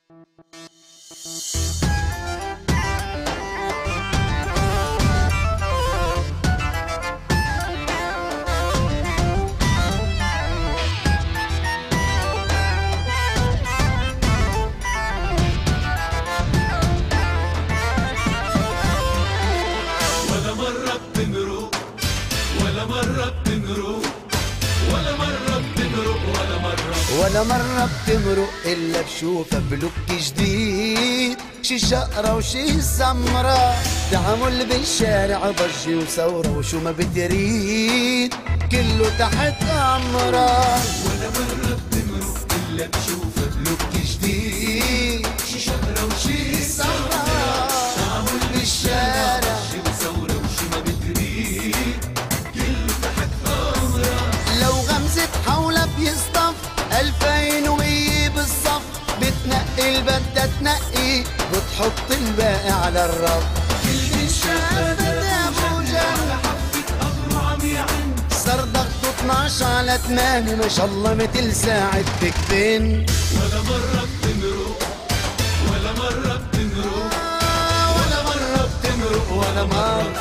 ولا مرة بتمرق ولا مرة بتمرق ولا مرة بتمرق ولا مرة بتمرق إلا بشوفها بلوك جديد، شي شقرة وشي سمرة، تعامل بالشارع ضجة وثورة وشو ما بتريد كله تحت أمرة. ولا مرة بتمرق إلا بشوفها بلوك جديد، شي شقرة وشي سمرة، تعامل بالشارع ضجة وثورة وشو ما بتريد كله تحت أمرة. لو غمزة حولها بيصطف 2100 بالصف، بتنقي البدة تنقي بتحط الباقي على الرف. كل شافت أبوجا على حبة قبره عم يعن، صار ضغطه 12 على 8 ما شاء الله مثل ساعة بكتين. ولا مرة بتمرق ولا مرة بتمرق ولا مرة بتمرق ولا مرة.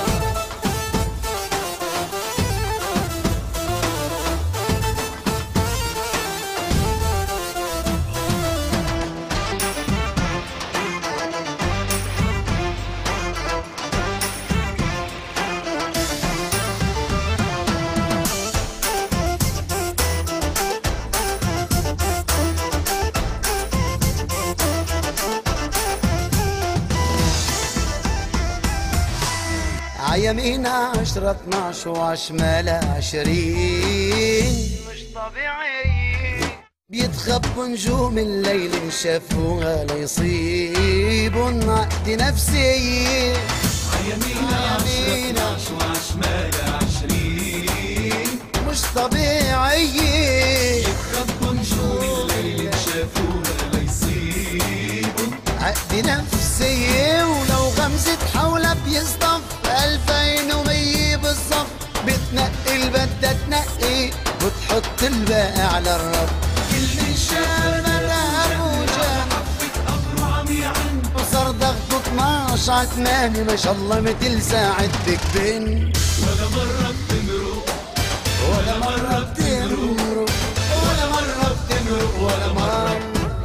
عيمينا 10 12 وعشمالها 20 مش طبيعي، بيتخبوا نجوم الليل إن شافوها ليصيبوا عقد نفسي. عيمينا 10 12 وعشمالها 20 مش طبيعي، يتخبوا نجوم الليل إن شافوها ليصيبوا عقد نفسي. ولو غمزة حولها بيصطف 2100 بالصف، بتنقي البدة تنقي وتحط الباقي على الرف. كل شافت أبوجا حبة قبره عم يعن، وصار ضغطه 12 على 8 ما شاء الله مثل ساعة بكبن. ولا مرة بتمرق ولا مرة بتمرق ولا مرة بتمرق ولا مرة.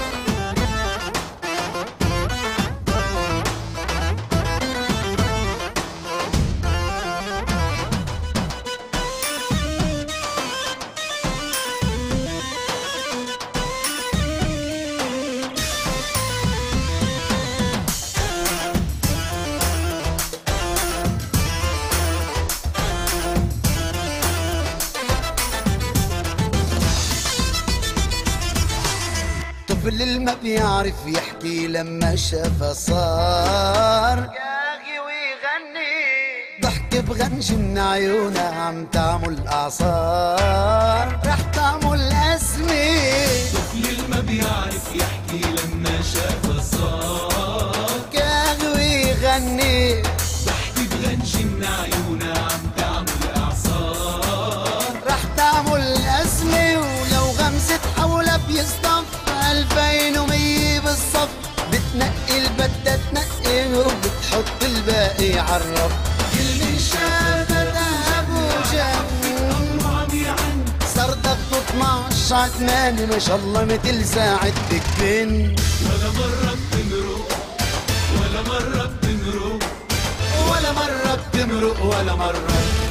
طفل اللي ما بيعرف يحكي لما شافها صار ياغي ويغني، ضحك بغنج من عيونها عم تعمل اعصار رح تعمل اسمي. طفل اللي ما بيعرف يحكي لما شافها صار ياغي ويغني، ضحك بغنج من عيونها عم تعمل اعصار رح تعمل اسمي. ولو غمزة حولها بيصطف 2100 بالصف، بتنقي البدة تنقي وبتحط الباقي عالرف. كل شافت أبوجا قبره عم يعن، صار ضغطه 12 على 8 ما شاء الله مثل ساعة بكبن. ولا مرة بتمرق ولا مرة بتمرق ولا مرة بتمرق ولا مرة.